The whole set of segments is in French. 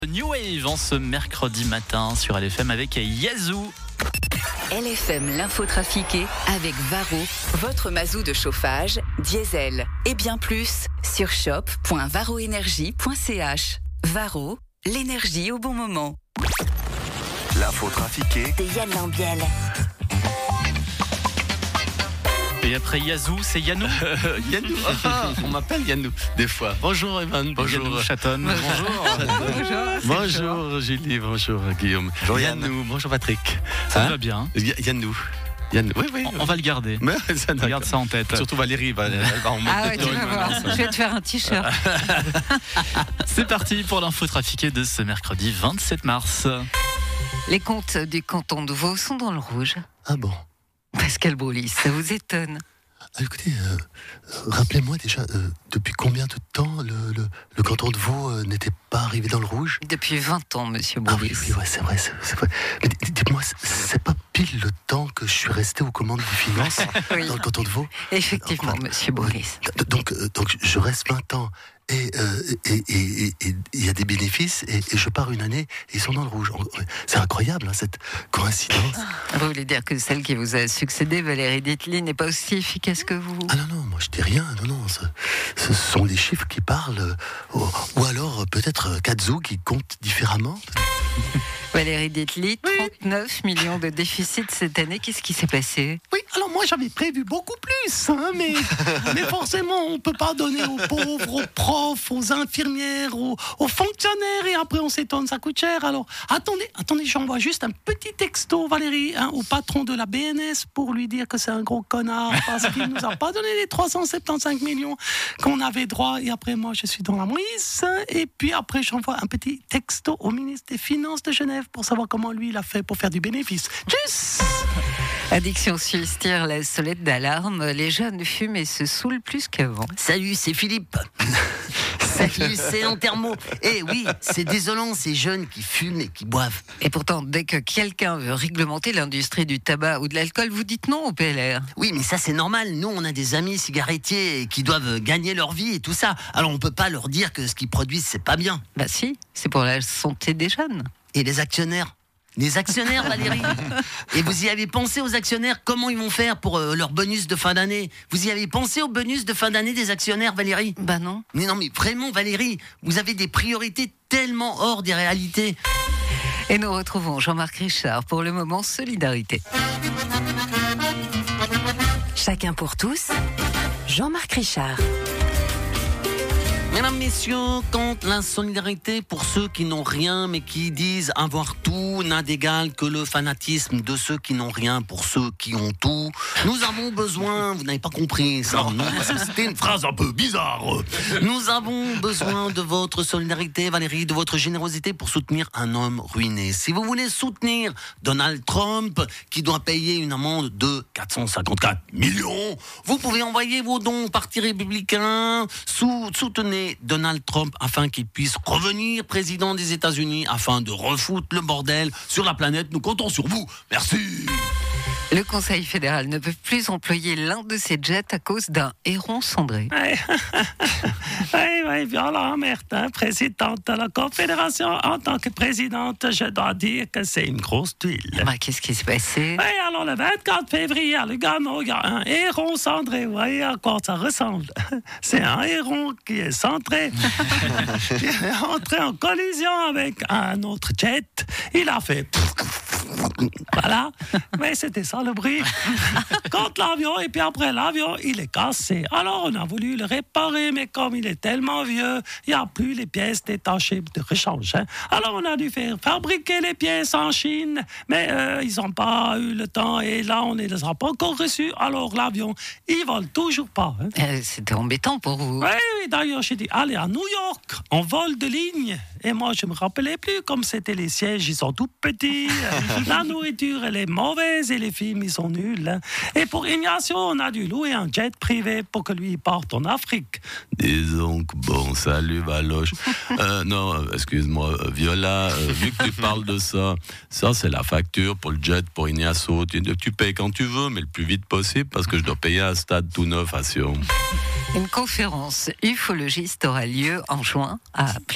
New Wave en ce mercredi matin sur LFM avec Yazoo. LFM l'info trafiquée avec Varro, votre mazou de chauffage, diesel et bien plus sur shop.varroenergie.ch. Varro, l'énergie au bon moment. L'info trafiquée de Yann Lambiel. Et après Yazoo, c'est Yannou. Yannou, on m'appelle Yannou des fois. Bonjour Evan, bonjour Yannou Chatonne. Bonjour Julie, bonjour Guillaume. Bonjour Yannou, bonjour Patrick. Ça va bien. Yannou, oui. On va le garder. Mais ça, Garde ça en tête. Surtout Valérie, elle va en mettre Ah ouais, tu vas voir. Je vais te faire un t-shirt. C'est parti pour l'info trafiquée de ce mercredi 27 mars. Les comptes du canton de Vaud sont dans le rouge. Ah bon. Pascal Broulis, ça vous étonne? Écoutez, rappelez-moi déjà, depuis combien de temps le canton de Vaud n'était pas arrivé dans le rouge? Depuis 20 ans, monsieur Ah Broulis. oui, ouais, c'est vrai. Mais dites-moi, c'est pas pile le temps que je suis resté aux commandes des finances Oui. dans le canton de Vaud? Effectivement, monsieur Broulis. Donc je reste 20 ans. Et il y a des bénéfices et je pars une année et ils sont dans le rouge. C'est incroyable, hein, cette coïncidence. Vous voulez dire que celle qui vous a succédé, Valérie Detely, n'est pas aussi efficace que vous? Ah non, moi je dis rien. Non, ce sont les chiffres qui parlent. Ou alors peut-être Kazoo qui compte différemment. Valérie Detely, 39 millions de déficit cette année. Qu'est-ce qui s'est passé? Oui, alors moi j'avais prévu beaucoup plus, hein, mais forcément on ne peut pas donner aux pauvres, aux profs, aux infirmières, aux fonctionnaires et après on s'étonne, ça coûte cher. Alors attendez, j'envoie juste un petit texto, Valérie, au patron de la BNS pour lui dire que c'est un gros connard parce qu'il ne nous a pas donné les 375 millions qu'on avait droit et après moi je suis dans la mouise et puis après j'envoie un petit texto au ministre des Finances de Genève pour savoir comment lui il a fait pour faire du bénéfice. Tchuss! Addiction suisse tire la sonnette d'alarme. Les jeunes fument et se saoulent plus qu'avant. Salut, c'est Philippe. Salut, c'est Antermo. Eh oui, c'est désolant ces jeunes qui fument et qui boivent. Et pourtant, dès que quelqu'un veut réglementer l'industrie du tabac ou de l'alcool, vous dites non au PLR. Oui, mais ça c'est normal. Nous, on a des amis cigarettiers qui doivent gagner leur vie et tout ça. Alors on peut pas leur dire que ce qu'ils produisent, c'est pas bien. Bah si, c'est pour la santé des jeunes. Et les actionnaires ? Les actionnaires, Valérie. Et vous y avez pensé aux actionnaires? Comment ils vont faire pour leur bonus de fin d'année? Vous y avez pensé au bonus de fin d'année des actionnaires, Valérie? Bah non. Mais non, mais vraiment, Valérie, vous avez des priorités tellement hors des réalités. Et nous retrouvons Jean-Marc Richard pour le moment Solidarité. Chacun pour tous, Jean-Marc Richard. Mesdames, messieurs, quand la solidarité pour ceux qui n'ont rien mais qui disent avoir tout n'a d'égal que le fanatisme de ceux qui n'ont rien pour ceux qui ont tout, nous avons besoin, vous n'avez pas compris ça, non, c'était une phrase un peu bizarre. Nous avons besoin de votre solidarité, Valérie, de votre générosité pour soutenir un homme ruiné. Si vous voulez soutenir Donald Trump, qui doit payer une amende de 454 millions, vous pouvez envoyer vos dons au Parti républicain, soutenez Donald Trump afin qu'il puisse revenir président des États-Unis afin de refoutre le bordel sur la planète. Nous comptons sur vous. Merci. Le Conseil fédéral ne peut plus employer l'un de ses jets à cause d'un héron cendré. Oui, violent, Martin, présidente de la Confédération. En tant que présidente, je dois dire que c'est une grosse tuile. Bah, qu'est-ce qui s'est passé? Oui, alors le 24 février, à Lugano, il y a un héron cendré. Vous voyez à quoi ça ressemble? C'est un héron qui est centré. Il est entré en collision avec un autre jet. Il a fait... Voilà, mais c'était ça le bruit contre l'avion et puis après l'avion il est cassé. Alors on a voulu le réparer mais comme il est tellement vieux, il n'y a plus les pièces détachées de rechange. Alors on a dû faire fabriquer les pièces en Chine mais ils n'ont pas eu le temps et là on ne les a pas encore reçus. Alors l'avion il vole toujours pas. C'était embêtant pour vous. Oui, d'ailleurs j'ai dit allez à New York, on vole de ligne. Et moi je me rappelais plus comme c'était les sièges, ils sont tout petits. La nourriture, elle est mauvaise et les films, ils sont nuls. Et pour Ignacio, on a dû louer un jet privé pour que lui parte en Afrique. Disons que bon, salut Valoche. Non, excuse-moi, Viola, vu que tu parles de ça c'est la facture pour le jet pour Ignacio. Tu payes quand tu veux, mais le plus vite possible parce que je dois payer un stade tout neuf à Sion. Une conférence ufologiste aura lieu en juin à Apple.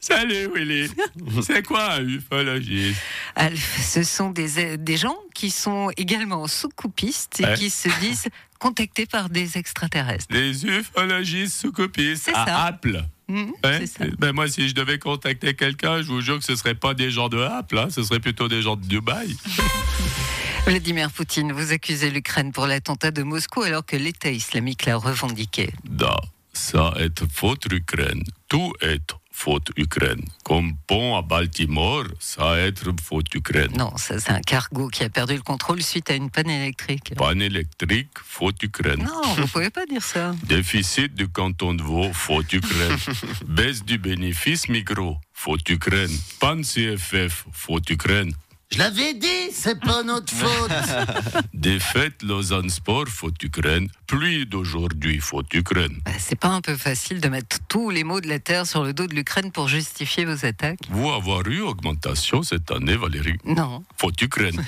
Salut Willy. C'est quoi un ufologiste? Alf, ce sont des gens qui sont également sous-coupistes et qui se disent contactés par des extraterrestres. Des ufologistes sous-coupistes C'est à ça. Apple. C'est ça. Ben moi, si je devais contacter quelqu'un, je vous jure que ce ne serait pas des gens de Apple, ce serait plutôt des gens de Dubaï. Vladimir Poutine, vous accusez l'Ukraine pour l'attentat de Moscou alors que l'État islamique l'a revendiqué. Da, ça est faute Ukraine. Tout est faute Ukraine. Comme pont à Baltimore, ça est faute Ukraine. Non, ça c'est un cargo qui a perdu le contrôle suite à une panne électrique. Panne électrique, faute Ukraine. Non, vous pouvez pas dire ça. Déficit du canton de Vaud, faute Ukraine. Baisse du bénéfice micro, faute Ukraine. Panne CFF, faute Ukraine. Je l'avais dit, c'est pas notre faute. Défaite Lausanne Sport, faute Ukraine. Pluie d'aujourd'hui, faute Ukraine. C'est pas un peu facile de mettre tous les maux de la terre sur le dos de l'Ukraine pour justifier vos attaques? Vous avoir eu augmentation cette année, Valérie? Non. Faute Ukraine.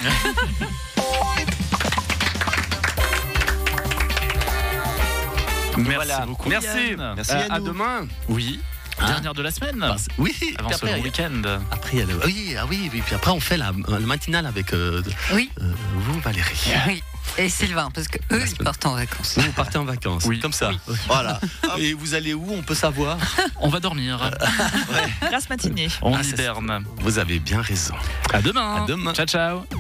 Merci beaucoup. Merci. Yann. Merci à demain. Oui. Dernière de la semaine. Oui, Avant ce long week-end. après, il y a oui, puis après on fait le matinal avec Oui. vous, Valérie. Oui. Et Sylvain, parce que eux, ils partent en vacances. Vous partez en vacances, Oui. comme ça. Voilà. Et vous allez où, on peut savoir? On va dormir. Grasse matinée. On Ah, c'est hiberne. Vous avez bien raison. À demain. À demain. Ciao, ciao.